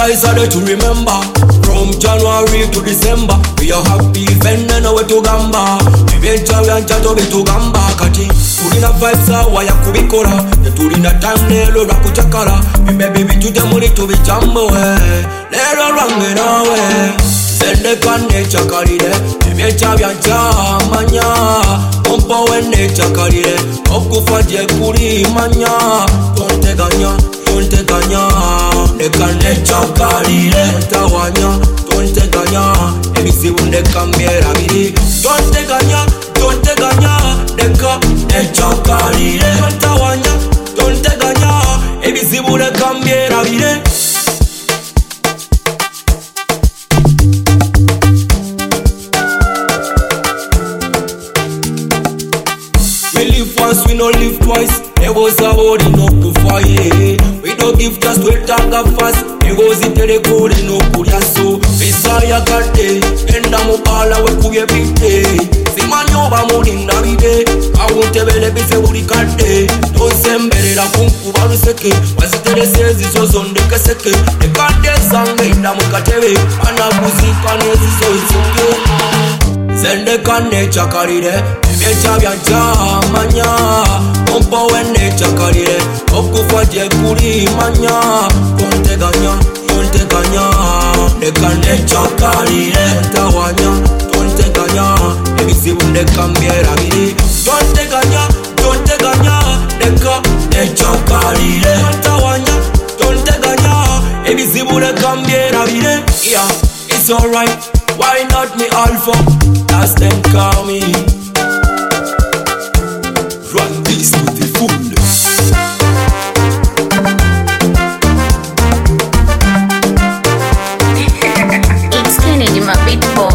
guys are there to remember. From January to December, we are happy event and we to gamba. Eventually we anchato we to gamba kati. Tulina vibes awa ya kubikora. Tulina time lelo la kuchakara. Baby bitute muri to bijambo we. Lelo range nawe. Sende kane chakalire. Eventually anchamanya. Pompa wene chakalire. Okufaje kuri manya. Tonte ganya. Nekane chakalire ntawanya tonteganya ebizibu nekambera biri tonteganya neka nechakalire ntawanya tonteganya ebizibu nekambera biri. We live once, we no live twice. There was a word in no fire. We don't give just we talk fast. There was it the code in no kuya so. Visaya kate, enda mubala we kuye bite. Simanyo ba muri ndabide. Awunte bele bise uri kate. Don't sembere la kunku baruseke. Wasitere sezi so zonde keseke. The kate sange inda mukatebe. Anabuzika nezi so isuke. Sende kane chakalire. Emecha byanchamanya. Pompa wene chakalire. Okufaje kuri manya. Tonteganya nekane chakalire ntawanya tonteganya ebizibu nekambera biri tonteganya neka nechakalire ntawanya tonteganya ebizibu nekambera biri. Yeah, it's alright. Why not me alpha? As them call me. Run this to the fullest. It's Kennedy, my beat boy.